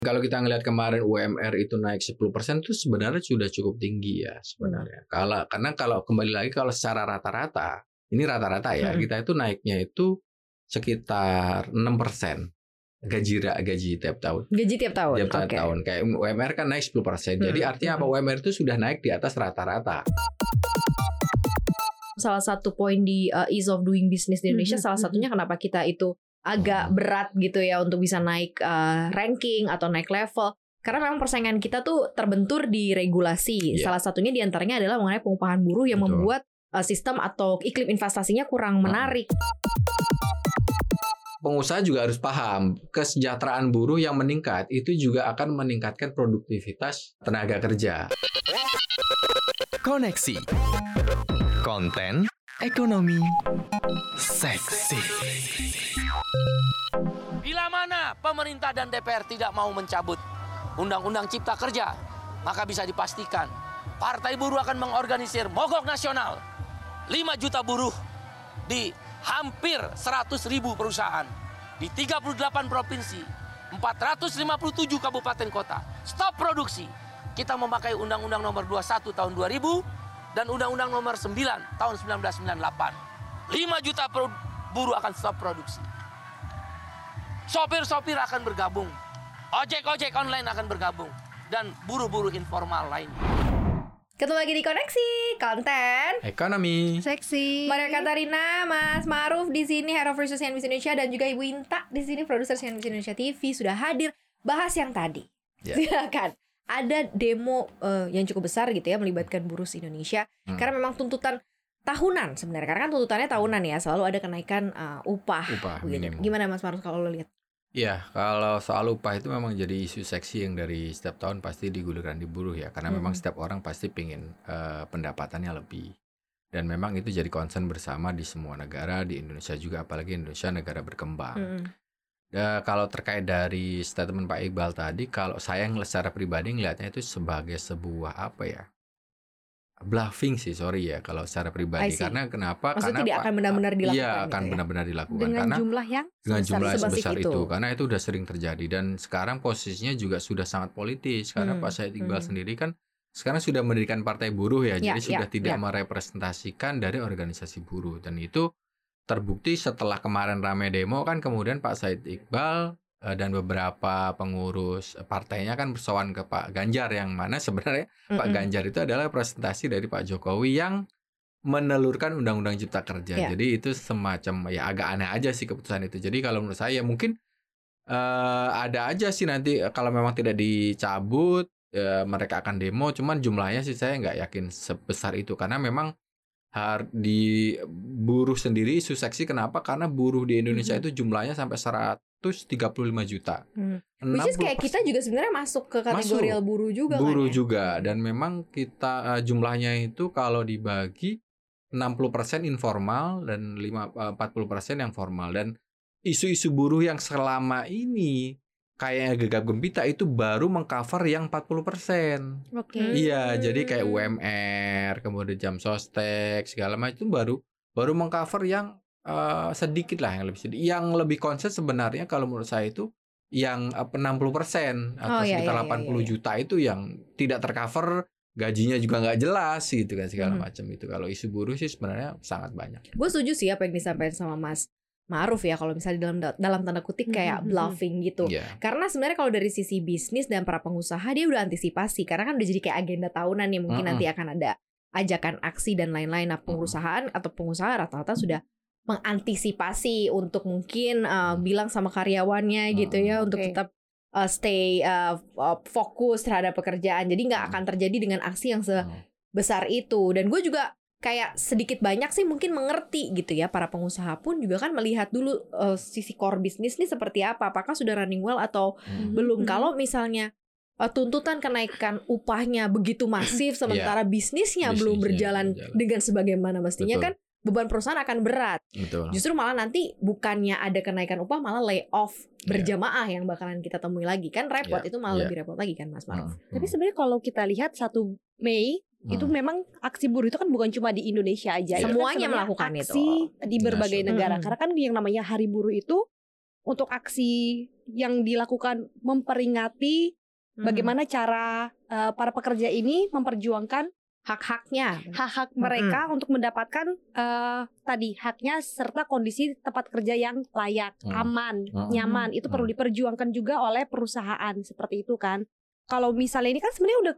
Kalau kita ngelihat kemarin UMR itu naik 10% itu sebenarnya sudah cukup tinggi ya sebenarnya. Karena kalau kembali lagi kalau secara rata-rata, ini rata-rata ya, kita itu naiknya itu sekitar 6% gaji tiap tahun. Gaji tiap tahun. Tiap tahun. Kayak UMR kan naik 10%. Jadi artinya apa? UMR itu sudah naik di atas rata-rata. Salah satu poin di ease of doing business di Indonesia, salah satunya kenapa kita itu agak berat gitu ya untuk bisa naik ranking atau naik level. Karena memang persaingan kita tuh terbentur di regulasi. Salah satunya diantaranya adalah mengenai pengupahan buruh yang membuat sistem atau iklim investasinya kurang menarik. Pengusaha juga harus paham kesejahteraan buruh yang meningkat itu juga akan meningkatkan produktivitas tenaga kerja. Koneksi konten ekonomi seksi. Bila mana pemerintah dan DPR tidak mau mencabut Undang-Undang Cipta Kerja, maka bisa dipastikan Partai Buruh akan mengorganisir mogok nasional 5 juta buruh di hampir 100.000 perusahaan di 38 provinsi, 457 kabupaten kota. Stop produksi. Kita memakai Undang-Undang Nomor 21 tahun 2000 dan Undang-Undang Nomor 9 tahun 1998. 5 juta buruh akan stop produksi. Sopir-sopir akan bergabung, ojek-ojek online akan bergabung, dan buruh-buruh informal lainnya. Ketemu lagi di Koneksi Konten Ekonomi Seksi. Maria Katarina, Mas Ma'ruf di sini, Head of Research CNBC Indonesia, dan juga Ibu Inta di sini, produser CNBC Indonesia TV sudah hadir bahas yang tadi. Silakan. Ada demo yang cukup besar gitu ya melibatkan buruh Indonesia karena memang tuntutan tahunan sebenarnya, karena kan tuntutannya tahunan ya, selalu ada kenaikan upah gitu. Gimana Mas Ma'ruf kalau lo lihat? Ya, kalau soal upah itu memang jadi isu seksi yang dari setiap tahun pasti digulirkan di buruh ya, karena memang setiap orang pasti pingin pendapatannya lebih, dan memang itu jadi concern bersama di semua negara, di Indonesia juga, apalagi Indonesia negara berkembang. Kalau terkait dari statement Pak Iqbal tadi, kalau saya secara pribadi ngelihatnya itu sebagai sebuah apa ya, bluffing sih, sorry ya kalau secara pribadi. Karena kenapa? Maksudnya karena tidak akan benar-benar dilakukan. Iya, akan gitu ya? benar-benar dilakukan Dengan karena jumlah yang dengan jumlah sebesar itu. Karena itu udah sering terjadi dan sekarang posisinya juga sudah sangat politis karena Pak Said Iqbal sendiri kan sekarang sudah mendirikan Partai Buruh ya, jadi sudah tidak merepresentasikan dari organisasi buruh, dan itu terbukti setelah kemarin rame demo kan, kemudian Pak Said Iqbal dan beberapa pengurus partainya kan bersowan ke Pak Ganjar, yang mana sebenarnya Pak Ganjar itu adalah representasi dari Pak Jokowi yang menelurkan Undang-Undang Cipta Kerja. Jadi itu semacam ya agak aneh aja sih keputusan itu. Jadi kalau menurut saya mungkin ada aja sih nanti kalau memang tidak dicabut mereka akan demo, cuman jumlahnya sih saya nggak yakin sebesar itu, karena memang di buruh sendiri isu seksi. Kenapa? Karena buruh di Indonesia itu jumlahnya sampai 135 juta. Which is kayak kita juga sebenarnya masuk ke kategori buruh juga buruh kan ya? juga, dan memang kita jumlahnya itu kalau dibagi 60% informal dan 40% yang formal, dan isu-isu buruh yang selama ini kayaknya gegap gempita itu baru mengcover yang 40%. Iya, jadi kayak UMR, kemudian jam sostek segala macam itu baru mengcover yang sedikit lah, yang lebih sedikit. Yang lebih concern sebenarnya kalau menurut saya itu yang 60% atau sekitar 80 juta itu yang tidak tercover, gajinya juga nggak jelas gitu kan, segala macam itu. Kalau isu buruh sih sebenarnya sangat banyak. Gue setuju sih apa yang disampaikan sama Mas Ma'ruf ya, kalau misalnya dalam tanda kutip kayak bluffing gitu. Karena sebenarnya kalau dari sisi bisnis dan para pengusaha dia udah antisipasi, karena kan udah jadi kayak agenda tahunan nih, mungkin nanti akan ada ajakan aksi dan lain-lain. Nah, perusahaan atau pengusaha rata-rata sudah mengantisipasi untuk mungkin bilang sama karyawannya gitu ya untuk tetap stay fokus terhadap pekerjaan. Jadi nggak akan terjadi dengan aksi yang sebesar itu. Dan gue juga kayak sedikit banyak sih mungkin mengerti gitu ya, para pengusaha pun juga kan melihat dulu sisi core bisnis nih seperti apa, apakah sudah running well atau belum. Kalau misalnya tuntutan kenaikan upahnya begitu masif sementara bisnisnya belum berjalan dengan sebagaimana mestinya, kan beban perusahaan akan berat. Justru malah nanti bukannya ada kenaikan upah, malah layoff berjamaah yang bakalan kita temui lagi, kan repot. Itu malah lebih repot lagi kan Mas Ma'ruf. Tapi sebenarnya kalau kita lihat 1 Mei itu memang aksi buruh itu kan bukan cuma di Indonesia aja. Semuanya kan melakukan aksi itu di berbagai negara. Karena kan yang namanya Hari Buruh itu untuk aksi yang dilakukan memperingati bagaimana cara para pekerja ini memperjuangkan hak-hak mereka untuk mendapatkan tadi haknya serta kondisi tempat kerja yang layak, aman, nyaman. Itu perlu diperjuangkan juga oleh perusahaan seperti itu kan. Kalau misalnya ini kan sebenarnya udah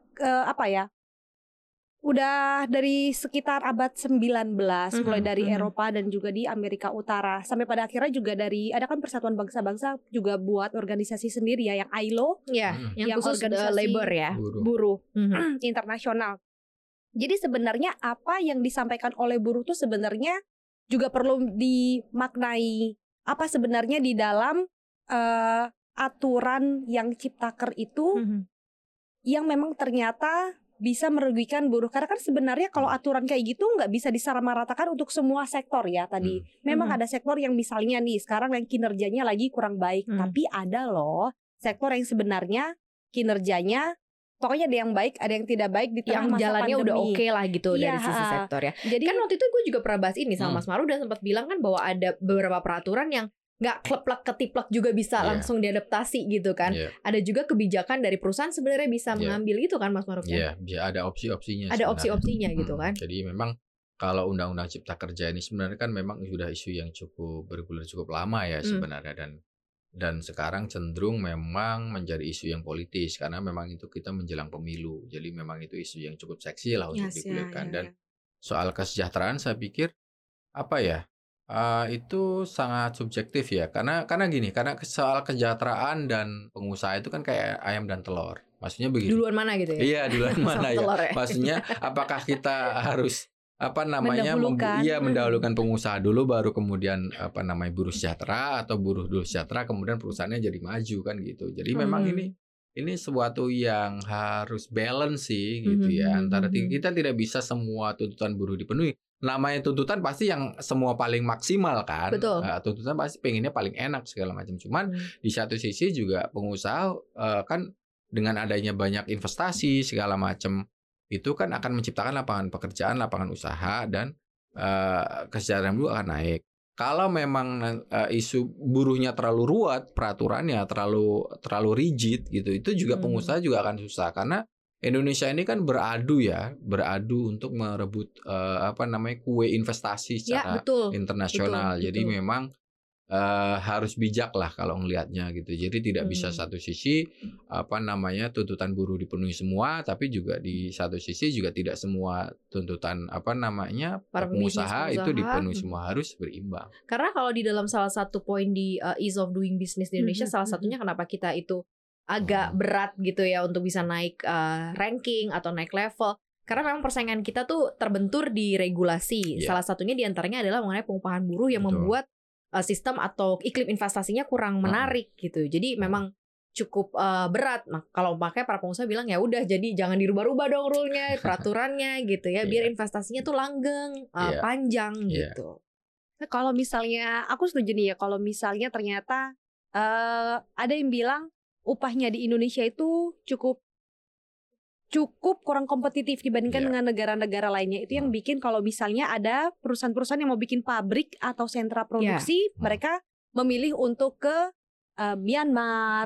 udah dari sekitar abad 19 mulai dari Eropa dan juga di Amerika Utara sampai pada akhirnya juga ada kan Persatuan Bangsa-Bangsa juga buat organisasi sendiri ya, yang ILO yang khusus labor ya, buruh internasional. Jadi sebenarnya apa yang disampaikan oleh buruh itu sebenarnya juga perlu dimaknai apa sebenarnya di dalam aturan yang Ciptaker itu yang memang ternyata bisa merugikan buruh. Karena kan sebenarnya kalau aturan kayak gitu nggak bisa disamaratakan untuk semua sektor ya tadi. Memang ada sektor yang misalnya nih sekarang yang kinerjanya lagi kurang baik. Tapi ada loh sektor yang sebenarnya kinerjanya pokoknya ada yang baik, ada yang tidak baik di tengah masa jalannya pandemi. Udah oke lah gitu dari sisi sektor ya. Jadi kan waktu itu gue juga pernah bahas ini sama Mas Maru dan sempat bilang kan bahwa ada beberapa peraturan yang nggak kleplak ketiplak juga bisa langsung diadaptasi gitu kan. Ada juga kebijakan dari perusahaan sebenarnya bisa mengambil itu kan Mas Maruf. Iya, ada opsi-opsinya. Ada opsi-opsinya gitu kan. Jadi memang kalau Undang-Undang Cipta Kerja ini sebenarnya kan memang sudah isu yang bergulir cukup lama ya sebenarnya dan sekarang cenderung memang menjadi isu yang politis karena memang itu kita menjelang pemilu. Jadi memang itu isu yang cukup seksi lah untuk digulirkan dan soal kesejahteraan saya pikir itu sangat subjektif ya karena soal kesejahteraan dan pengusaha itu kan kayak ayam dan telur, maksudnya begitu. Duluan mana gitu ya? Iya, duluan mana ya? Maksudnya apakah kita harus mendahulukan pengusaha dulu baru kemudian buruh sejahtera atau buruh dulu sejahtera kemudian perusahaannya jadi maju kan gitu. Jadi memang ini sesuatu yang harus balance sih gitu ya antara kita tidak bisa semua tuntutan buruh dipenuhi. Namanya tuntutan pasti yang semua paling maksimal kan. Betul. Tuntutan pasti pengennya paling enak segala macam. Cuman di satu sisi juga pengusaha kan dengan adanya banyak investasi segala macam itu kan akan menciptakan lapangan pekerjaan, lapangan usaha dan kesejahteraan buruh akan naik. Kalau memang isu buruhnya terlalu ruwet, peraturannya terlalu rigid gitu, itu juga pengusaha juga akan susah karena Indonesia ini kan beradu untuk merebut kue investasi secara internasional. Jadi memang harus bijak lah kalau ngelihatnya gitu. Jadi tidak bisa satu sisi tuntutan buruh dipenuhi semua, tapi juga di satu sisi juga tidak semua tuntutan para pengusaha itu dipenuhi semua, harus berimbang. Karena kalau di dalam salah satu poin di ease of doing business di Indonesia salah satunya kenapa kita itu agak berat gitu ya untuk bisa naik ranking atau naik level karena memang persaingan kita tuh terbentur di regulasi. Salah satunya diantaranya adalah mengenai pengupahan buruh yang membuat sistem atau iklim investasinya kurang menarik gitu. Jadi memang cukup berat. Nah, kalau makanya para pengusaha bilang ya udah jadi jangan dirubah-rubah dong rule-nya, peraturannya gitu ya, biar investasinya tuh langgeng, panjang gitu. Nah, kalau misalnya aku setuju nih ya kalau misalnya ternyata ada yang bilang upahnya di Indonesia itu cukup kurang kompetitif dibandingkan dengan negara-negara lainnya. Itu yang bikin kalau misalnya ada perusahaan-perusahaan yang mau bikin pabrik atau sentra produksi, mereka memilih untuk ke Myanmar,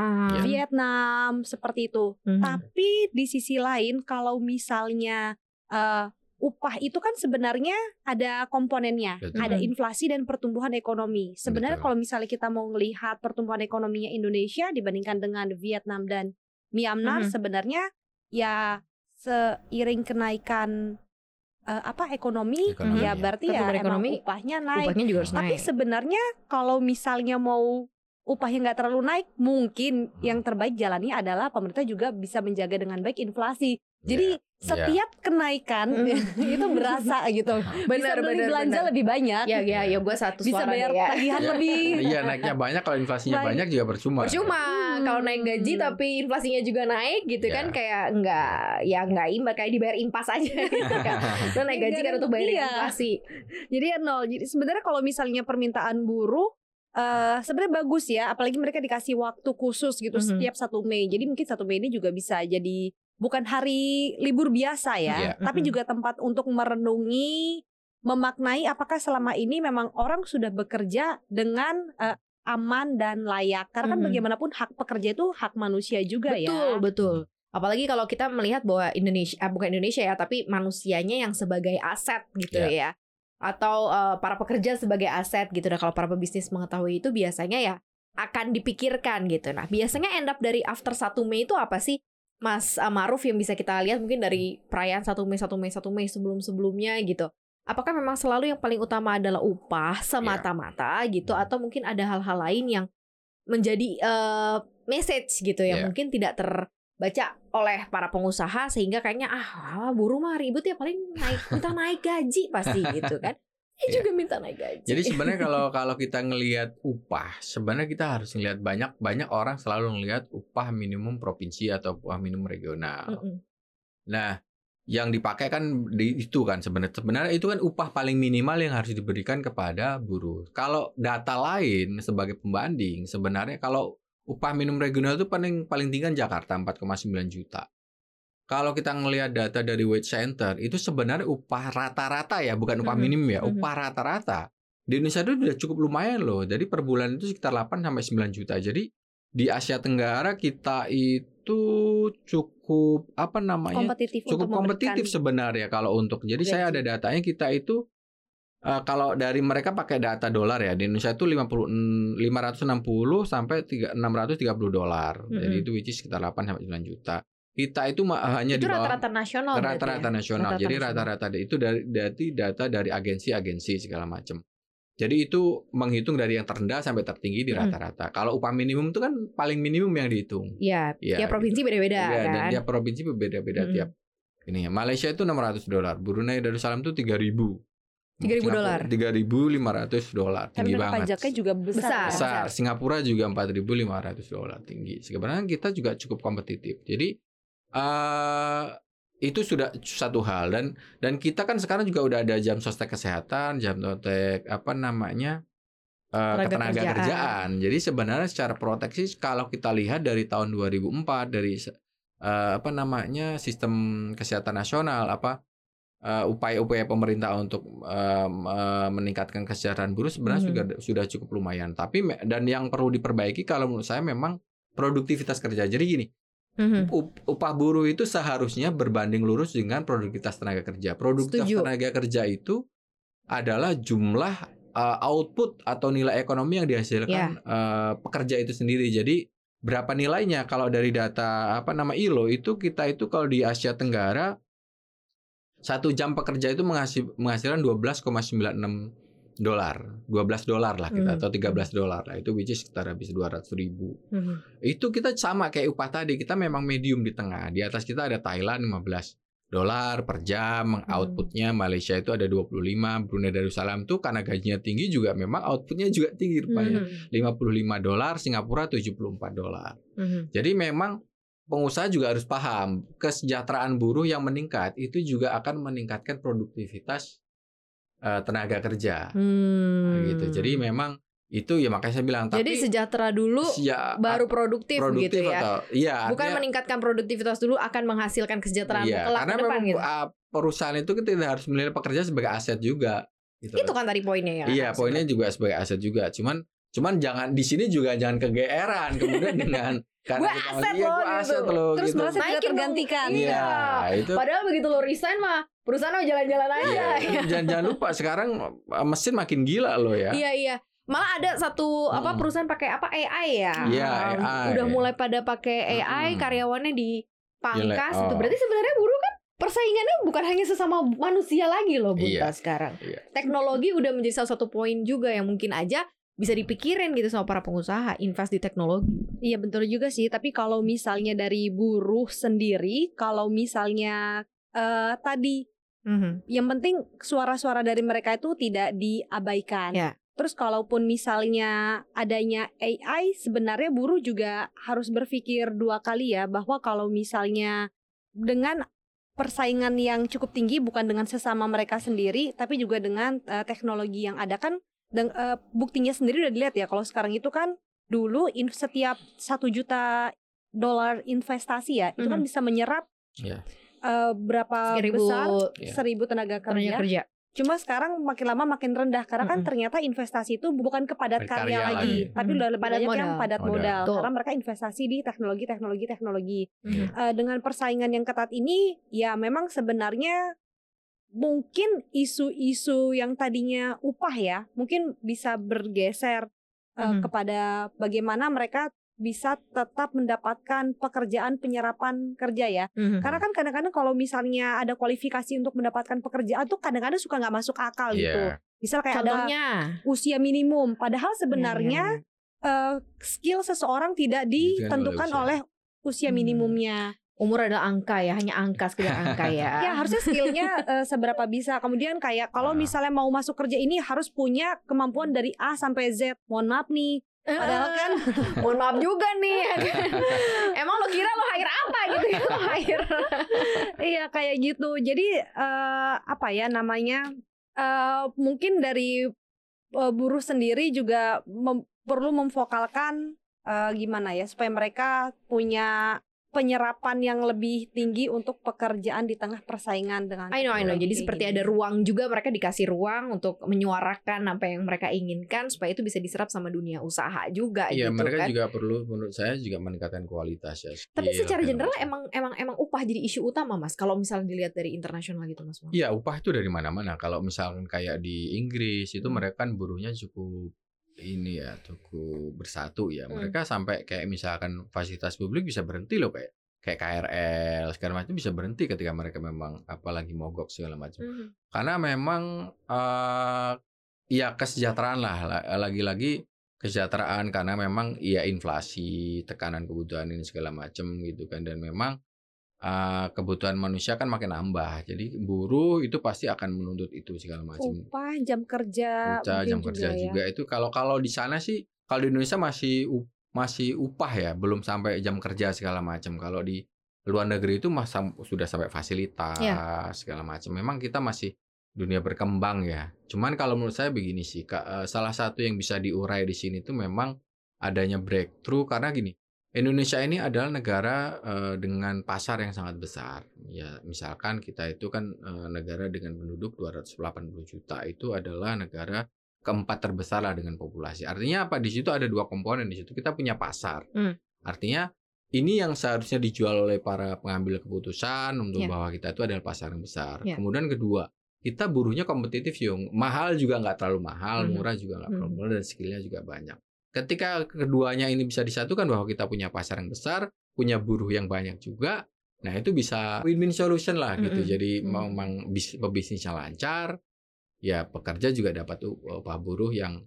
Vietnam seperti itu. Tapi di sisi lain kalau misalnya upah itu kan sebenarnya ada komponennya, ada inflasi dan pertumbuhan ekonomi. Sebenarnya kalau misalnya kita mau melihat pertumbuhan ekonominya Indonesia dibandingkan dengan Vietnam dan Myanmar, sebenarnya ya seiring kenaikan ekonomi ya berarti ya emang upahnya naik. Upahnya juga harus Tapi naik. sebenarnya kalau misalnya mau upahnya nggak terlalu naik, mungkin yang terbaik jalannya adalah pemerintah juga bisa menjaga dengan baik inflasi. Jadi setiap kenaikan itu berasa gitu. Bisa beli belanja lebih banyak. Ya gue satu bisa suara bayar tagihan lebih. Iya, naiknya banyak, kalau inflasinya banyak juga percuma. Kalau naik gaji tapi inflasinya juga naik gitu kan kayak nggak imbang, kayak dibayar impas aja gitu kan. Lo naik gaji kan untuk bayar inflasi. Jadi nol. Jadi sebenarnya kalau misalnya permintaan buruh sebenarnya bagus ya, apalagi mereka dikasih waktu khusus gitu setiap 1 Mei. Jadi mungkin 1 Mei ini juga bisa jadi bukan hari libur biasa ya, tapi juga tempat untuk merenungi, memaknai apakah selama ini memang orang sudah bekerja dengan aman dan layak. Karena kan bagaimanapun hak pekerja itu hak manusia juga Betul. Apalagi kalau kita melihat bahwa bukan Indonesia ya, tapi manusianya yang sebagai aset gitu ya. Atau para pekerja sebagai aset gitu. Nah, kalau para pebisnis mengetahui itu biasanya ya akan dipikirkan gitu. Nah, biasanya end up dari after 1 Mei itu apa sih, Mas Maruf, yang bisa kita lihat mungkin dari perayaan 1 Mei sebelum-sebelumnya gitu. Apakah memang selalu yang paling utama adalah upah semata-mata gitu, atau mungkin ada hal-hal lain yang menjadi message gitu yang mungkin tidak terbaca oleh para pengusaha, sehingga kayaknya buruh mah ribut ya, paling minta naik gaji pasti gitu kan. Juga minta naik gaji. Jadi sebenarnya kalau kita ngelihat upah, sebenarnya kita harus ngelihat banyak orang selalu ngelihat upah minimum provinsi atau upah minimum regional. Nah, yang dipakai kan itu kan sebenarnya itu kan upah paling minimal yang harus diberikan kepada buruh. Kalau data lain sebagai pembanding, sebenarnya kalau upah minimum regional itu paling tinggi kan Jakarta 4,9 juta. Kalau kita ngelihat data dari Wage Center, itu sebenarnya upah rata-rata ya, bukan upah minimum ya, upah rata-rata di Indonesia itu sudah cukup lumayan loh. Jadi per bulan itu sekitar 8-9 juta. Jadi di Asia Tenggara kita itu cukup kompetitif sebenarnya kalau untuk. Jadi saya ada datanya, kita itu kalau dari mereka pakai data dolar ya, di Indonesia itu 560 sampai $630. Jadi itu which is sekitar 8-9 juta. Kita itu hanya itu di bawah rata-rata nasional. Rata-rata nasional. Jadi rata-rata itu dari data dari agensi segala macam. Jadi itu menghitung dari yang terendah sampai tertinggi di rata-rata. Kalau upah minimum itu kan paling minimum yang dihitung. Iya, tiap provinsi beda-beda kan. Dan tiap provinsi berbeda-beda tiap ini. Malaysia itu $600, Brunei Darussalam itu $3.000. $3.500. Tinggi banget. Pajaknya juga besar. Singapura juga $4.500, tinggi. Sebenarnya kita juga cukup kompetitif. Jadi itu sudah satu hal, dan kita kan sekarang juga udah ada jam sostek kesehatan, jam sostek ketenaga kerjaan. Jadi sebenarnya secara proteksi kalau kita lihat dari tahun 2004 dari sistem kesehatan nasional, upaya-upaya pemerintah untuk meningkatkan kesejahteraan buruh sebenarnya sudah cukup lumayan. Tapi dan yang perlu diperbaiki kalau menurut saya memang produktivitas kerja. Jadi gini, upah buruh itu seharusnya berbanding lurus dengan produktivitas tenaga kerja. Produktivitas tenaga kerja itu adalah jumlah output atau nilai ekonomi yang dihasilkan pekerja itu sendiri. Jadi berapa nilainya? Kalau dari data ILO itu, kita itu kalau di Asia Tenggara 1 jam pekerja itu menghasilkan $12,96 lah kita, atau $13 lah, itu which is sekitar habis 200.000. Itu kita sama kayak upah tadi, kita memang medium di tengah. Di atas kita ada Thailand $15 per jam outputnya, Malaysia itu ada 25, Brunei Darussalam tuh karena gajinya tinggi juga memang outputnya juga tinggi rupanya, $55, Singapura $74. Jadi memang pengusaha juga harus paham kesejahteraan buruh yang meningkat itu juga akan meningkatkan produktivitas tenaga kerja, gitu. Jadi memang itu ya, makanya saya bilang. Jadi sejahtera dulu, baru produktif gitu ya. Bukan meningkatkan produktivitas dulu akan menghasilkan kesejahteraan kelak ke depan gitu. Perusahaan itu kita harus menilai pekerja sebagai aset juga. Gitu. Itu kan tadi poinnya ya. Iya, poinnya juga sebagai aset juga. Cuman jangan di sini juga jangan kegeeran kemudian dengan gue aset loh terus gitu. merasa tidak tergantikan. Iya, itu. Padahal begitu lo resign mah perusahaan mau jalan-jalan aja. Jangan lupa sekarang mesin makin gila loh ya. Iya. Malah ada satu perusahaan pakai AI ya. Iya, AI. Udah mulai pada pakai AI, karyawannya dipangkas. Itu berarti sebenarnya buruh kan persaingannya bukan hanya sesama manusia lagi loh, Bunta sekarang. Teknologi udah menjadi salah satu poin juga yang mungkin aja bisa dipikirin gitu sama para pengusaha, invest di teknologi. Iya betul juga sih. Tapi kalau misalnya dari buruh sendiri, kalau misalnya tadi yang penting suara-suara dari mereka itu tidak diabaikan. Terus kalaupun misalnya adanya AI, sebenarnya buruh juga harus berpikir 2 kali ya, bahwa kalau misalnya dengan persaingan yang cukup tinggi, bukan dengan sesama mereka sendiri, tapi juga dengan teknologi yang ada kan. Dan buktinya sendiri udah dilihat ya, kalau sekarang itu kan dulu setiap $1 juta investasi ya, itu kan bisa menyerap berapa besar 1.000 tenaga kerja. Cuma sekarang makin lama makin rendah karena kan ternyata investasi itu bukan ke padat karya lagi, tapi udah lebih banyak yang padat modal. Karena mereka investasi di teknologi. Dengan persaingan yang ketat ini, ya memang sebenarnya mungkin isu-isu yang tadinya upah ya, mungkin bisa bergeser kepada bagaimana mereka bisa tetap mendapatkan pekerjaan penyerapan kerja ya. Karena kan kadang-kadang kalau misalnya ada kualifikasi untuk mendapatkan pekerjaan tuh kadang-kadang suka nggak masuk akal gitu. Misal kayak contohnya ada usia minimum, padahal sebenarnya skill seseorang tidak ditentukan oleh usia minimumnya. Umur adalah angka ya, hanya angka, sekedar angka ya. Ya harusnya skillnya seberapa bisa. Kemudian kayak kalau misalnya mau masuk kerja ini harus punya kemampuan dari A sampai Z. Mohon maaf nih. Padahal kan mohon maaf juga nih. Emang lo kira lo hire apa gitu ya, lo hire. Iya kayak gitu. Jadi apa ya namanya, mungkin dari buruh sendiri juga perlu memvokalkan gimana ya supaya mereka punya penyerapan yang lebih tinggi untuk pekerjaan di tengah persaingan dengan I know. Jadi seperti ada ruang juga, mereka dikasih ruang untuk menyuarakan apa yang mereka inginkan supaya itu bisa diserap sama dunia usaha juga. Iya, gitu mereka kan juga perlu, menurut saya juga meningkatkan kualitas ya. Tapi secara general emang upah jadi isu utama, Mas. Kalau misalnya dilihat dari internasional gitu, Mas. Iya, upah itu dari mana-mana. Kalau misalkan kayak di Inggris itu mereka kan buruhnya cukup bersatu ya. Mereka sampai kayak misalkan fasilitas publik bisa berhenti loh, kayak KRL segala macam bisa berhenti ketika mereka memang apalagi mogok segala macam. Karena memang ya kesejahteraan lah, lagi-lagi kesejahteraan karena memang ya inflasi, tekanan kebutuhan ini segala macam gitu kan, dan memang kebutuhan manusia kan makin nambah. Jadi buruh itu pasti akan menuntut itu segala macam. Upah, jam kerja juga itu kalau di sana sih, kalau di Indonesia masih upah ya, belum sampai jam kerja segala macam. Kalau di luar negeri itu sudah sampai fasilitas segala macam. Memang kita masih dunia berkembang ya. Cuman kalau menurut saya begini sih, salah satu yang bisa diurai di sini tuh memang adanya breakthrough, karena gini, Indonesia ini adalah negara dengan pasar yang sangat besar. Ya, misalkan kita itu kan negara dengan penduduk 280 juta, itu adalah negara keempat terbesar lah dengan populasi. Artinya apa? Di situ ada dua komponen. Di situ kita punya pasar. Artinya ini yang seharusnya dijual oleh para pengambil keputusan untuk bahwa kita itu adalah pasar yang besar. Kemudian kedua, kita buruhnya kompetitif, mahal juga nggak terlalu mahal, murah juga nggak terlalu murah, dan skillnya juga banyak. Ketika keduanya ini bisa disatukan, bahwa kita punya pasar yang besar, punya buruh yang banyak juga, nah itu bisa win-win solution lah gitu. Jadi memang bisnisnya lancar, ya pekerja juga dapat upah buruh yang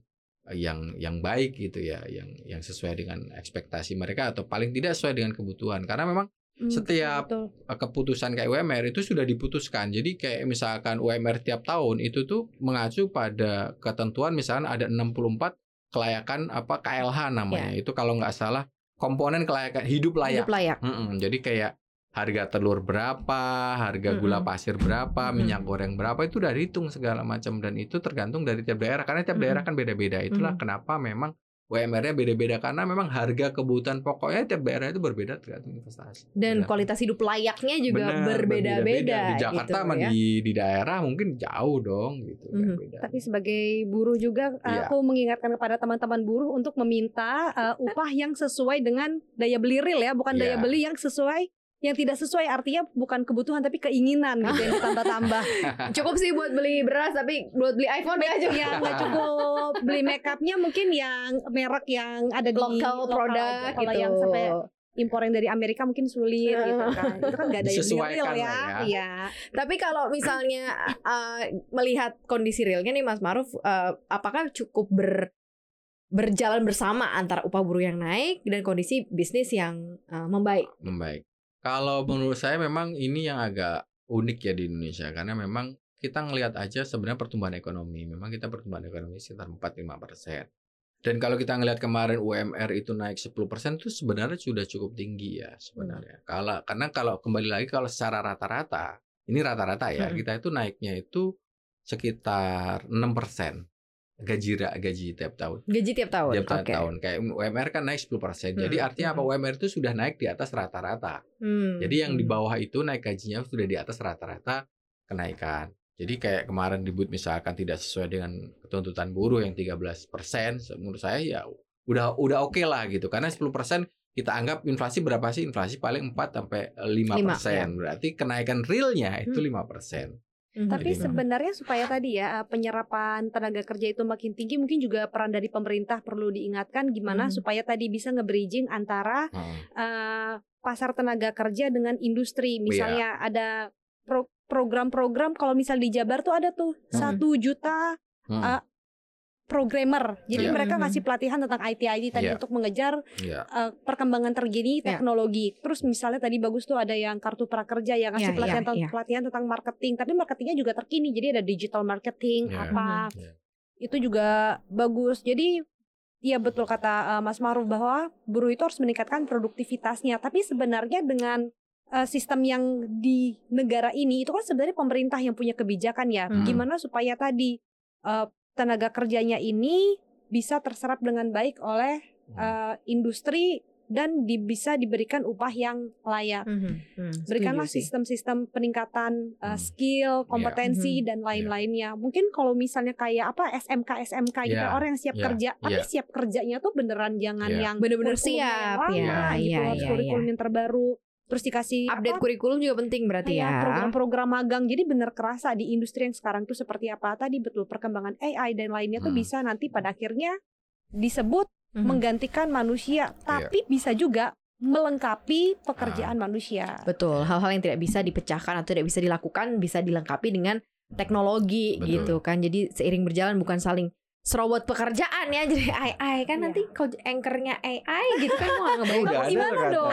baik gitu ya, yang sesuai dengan ekspektasi mereka atau paling tidak sesuai dengan kebutuhan. Karena memang setiap keputusan kayak UMR itu sudah diputuskan. Jadi kayak misalkan UMR tiap tahun itu tuh mengacu pada ketentuan, misalkan ada 64 kelayakan KLH namanya. Itu kalau nggak salah komponen kelayakan hidup layak. Jadi kayak harga telur berapa, harga gula pasir berapa, minyak goreng berapa, itu udah dihitung segala macam, dan itu tergantung dari tiap daerah, karena tiap daerah kan beda-beda. Itulah kenapa memang UMR-nya beda-beda, karena memang harga kebutuhan pokoknya tiap daerah itu berbeda tergantung investasi. Dan kualitas hidup layaknya juga berbeda-beda. Di Jakarta sama di daerah mungkin jauh dong gitu. Beda. Tapi sebagai buruh juga aku mengingatkan kepada teman-teman buruh untuk meminta upah yang sesuai dengan daya beli real ya, bukan daya beli yang tidak sesuai, artinya bukan kebutuhan tapi keinginan gitu yang ditambah-tambah. Cukup sih buat beli beras, tapi buat beli iPhone ya nggak cukup. Beli makeupnya mungkin yang merek yang ada di lokal produk gitu. Kalau yang sampai impor yang dari Amerika mungkin sulit gitu kan. Itu kan nggak ada yang real ya. Iya. Tapi kalau misalnya melihat kondisi realnya nih Mas Maruf, apakah cukup berjalan bersama antara upah buruh yang naik dan kondisi bisnis yang membaik? Kalau menurut saya memang ini yang agak unik ya di Indonesia, karena memang kita ngelihat aja sebenarnya pertumbuhan ekonomi. Memang kita pertumbuhan ekonomi sekitar 4-5%. Dan kalau kita ngelihat kemarin UMR itu naik 10%, itu sebenarnya sudah cukup tinggi ya sebenarnya. Karena kalau kembali lagi, kalau secara rata-rata, ini rata-rata ya, kita itu naiknya itu sekitar 6%. Gaji tiap tahun. Tiap tahun. Kayak UMR kan naik 10%. Jadi artinya apa? UMR itu sudah naik di atas rata-rata. Jadi yang di bawah itu naik gajinya sudah di atas rata-rata kenaikan. Jadi kayak kemarin ribut misalkan tidak sesuai dengan tuntutan buruh yang 13%, menurut saya ya udah oke lah gitu. Karena 10% kita anggap inflasi berapa sih? Inflasi paling 4 sampai 5%. Berarti kenaikan realnya itu 5%. Tapi sebenarnya supaya tadi ya penyerapan tenaga kerja itu makin tinggi, mungkin juga peran dari pemerintah perlu diingatkan gimana supaya tadi bisa nge-bridging antara pasar tenaga kerja dengan industri. Misalnya ada program-program, kalau misal di Jabar tuh ada tuh 1 juta programmer. Jadi mereka ngasih pelatihan tentang IT tadi untuk mengejar perkembangan terkini teknologi. Terus misalnya tadi bagus tuh ada yang kartu prakerja yang ngasih pelatihan tentang marketing. Tapi marketingnya juga terkini. Jadi ada digital marketing itu juga bagus. Jadi ya betul kata Mas Ma'ruf bahwa buruh itu harus meningkatkan produktivitasnya. Tapi sebenarnya dengan sistem yang di negara ini itu kan sebenarnya pemerintah yang punya kebijakan ya. Gimana supaya tadi tenaga kerjanya ini bisa terserap dengan baik oleh industri dan bisa diberikan upah yang layak. Berikanlah sistem-sistem peningkatan skill, kompetensi dan lain-lainnya. Mungkin kalau misalnya kayak SMK gitu orang yang siap kerja, tapi siap kerjanya tuh beneran jangan yang bener-bener siap kurikulum yang terbaru. Terus dikasih update kurikulum juga penting berarti ya. Program-program magang. Jadi benar kerasa di industri yang sekarang tuh seperti apa. Tadi betul perkembangan AI dan lainnya tuh bisa nanti pada akhirnya disebut menggantikan manusia, tapi bisa juga melengkapi pekerjaan manusia. Betul, hal-hal yang tidak bisa dipecahkan atau tidak bisa dilakukan bisa dilengkapi dengan teknologi gitu kan. Jadi seiring berjalan bukan saling serobot pekerjaan ya, jadi AI kan nanti anchornya AI gitu kan. Wah ngebayang gimana dong.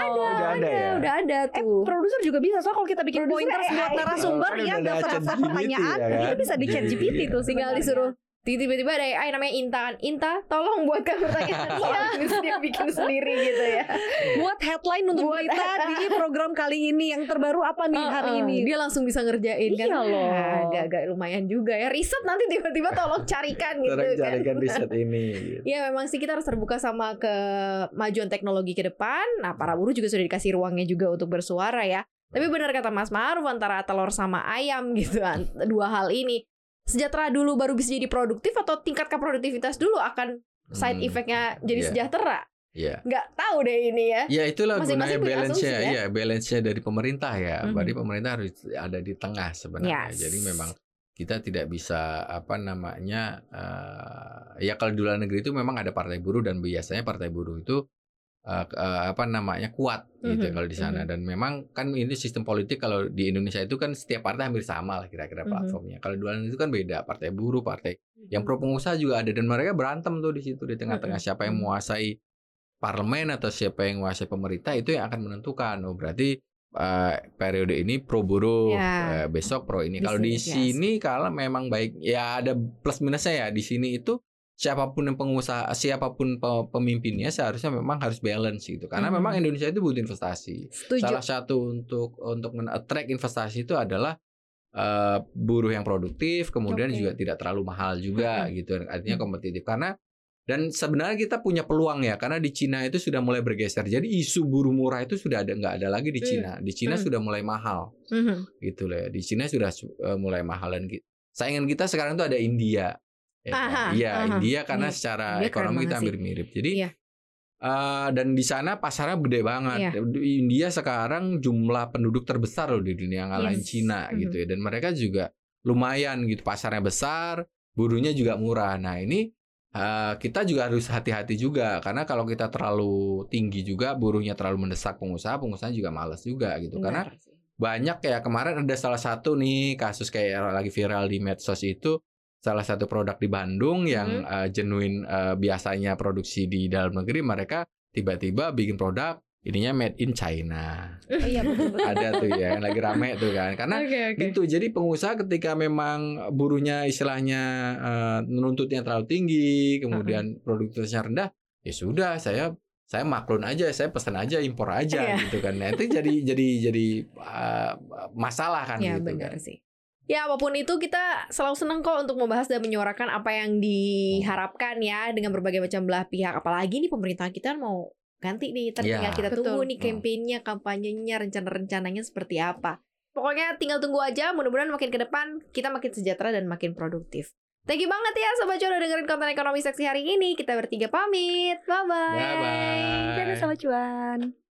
Udah ada tuh. Produser juga bisa, soal kalau kita bikin pointers buat narasumber ya daftar pertanyaan itu bisa di ChatGPT tuh, tinggal disuruh. Tiba-tiba ada AI namanya Inta kan. Inta tolong buatkan pertanyaan. Terus dia bikin sendiri gitu ya. Buat headline untuk berita di program kali ini yang terbaru apa nih hari ini. Dia langsung bisa ngerjain kan. Iya loh. Agak lumayan juga ya. Riset nanti tiba-tiba tolong carikan gitu kan. Carikan riset ini gitu. Ya memang sih kita harus terbuka sama kemajuan teknologi ke depan. Nah para buruh juga sudah dikasih ruangnya juga untuk bersuara ya. Tapi benar kata Mas Ma'ruf, antara telur sama ayam gitu. Dua hal ini. Sejahtera dulu baru bisa jadi produktif atau tingkatkan produktivitas dulu akan side effect-nya jadi sejahtera? Nggak tahu deh ini ya. Ya itulah gunanya balance-nya ya, balance-nya dari pemerintah ya. Berarti pemerintah harus ada di tengah sebenarnya. Jadi memang kita tidak bisa ya kalau di luar negeri itu memang ada partai buruh dan biasanya partai buruh itu kuat gitu kalau di sana. Dan memang kan ini sistem politik kalau di Indonesia itu kan setiap partai hampir sama lah kira-kira platformnya. Kalau di luar itu kan beda, partai buruh, partai yang pro pengusaha juga ada, dan mereka berantem tuh di situ di tengah-tengah siapa yang menguasai parlemen atau siapa yang menguasai pemerintah, itu yang akan menentukan. Oh berarti periode ini pro buruh, besok pro ini. Kalau di sini kalau memang baik ya ada plus minusnya ya. Di sini itu siapapun yang pengusaha, siapapun pemimpinnya seharusnya memang harus balance gitu. Karena memang Indonesia itu butuh investasi. Setuju. Salah satu untuk men-attract investasi itu adalah buruh yang produktif, kemudian juga tidak terlalu mahal juga gitu. Artinya kompetitif. Karena dan sebenarnya kita punya peluang ya, karena di Cina itu sudah mulai bergeser. Jadi isu buruh murah itu sudah nggak ada lagi di Cina. Di Cina sudah mulai mahal, gitu lah. Di Cina sudah mulai mahal, dan saingan kita sekarang itu ada India. India karena secara ekonomi kita hampir mirip. Jadi dan di sana pasarnya gede banget. India sekarang jumlah penduduk terbesar loh di dunia ngalahin Cina gitu ya. Dan mereka juga lumayan gitu, pasarnya besar, buruhnya juga murah. Nah ini kita juga harus hati-hati juga, karena kalau kita terlalu tinggi juga buruhnya, terlalu mendesak pengusaha juga malas juga gitu. Karena banyak ya, kemarin ada salah satu nih kasus kayak lagi viral di medsos itu, salah satu produk di Bandung yang genuine biasanya produksi di dalam negeri, mereka tiba-tiba bikin produk ininya made in China. Iya betul. Ada tuh ya, yang lagi rame tuh kan. Karena gitu. Jadi pengusaha ketika memang buruhnya istilahnya menuntutnya terlalu tinggi, kemudian produktivitasnya rendah, ya sudah saya maklun aja, saya pesan aja, impor aja gitu kan. Nah, itu jadi masalah kan ya, gitu benar kan. Sih. Ya apapun itu kita selalu senang kok untuk membahas dan menyuarakan apa yang diharapkan ya dengan berbagai macam belah pihak. Apalagi nih pemerintah kita mau ganti nih, tinggal kita tunggu nih kampanyenya, kampanyenya, rencana-rencananya seperti apa. Pokoknya tinggal tunggu aja, mudah-mudahan makin ke depan kita makin sejahtera dan makin produktif. Thank you banget ya Sobat Cuan udah dengerin konten ekonomi seksi hari ini. Kita bertiga pamit. Bye-bye. Bye-bye. Dadah Sobat Cuan.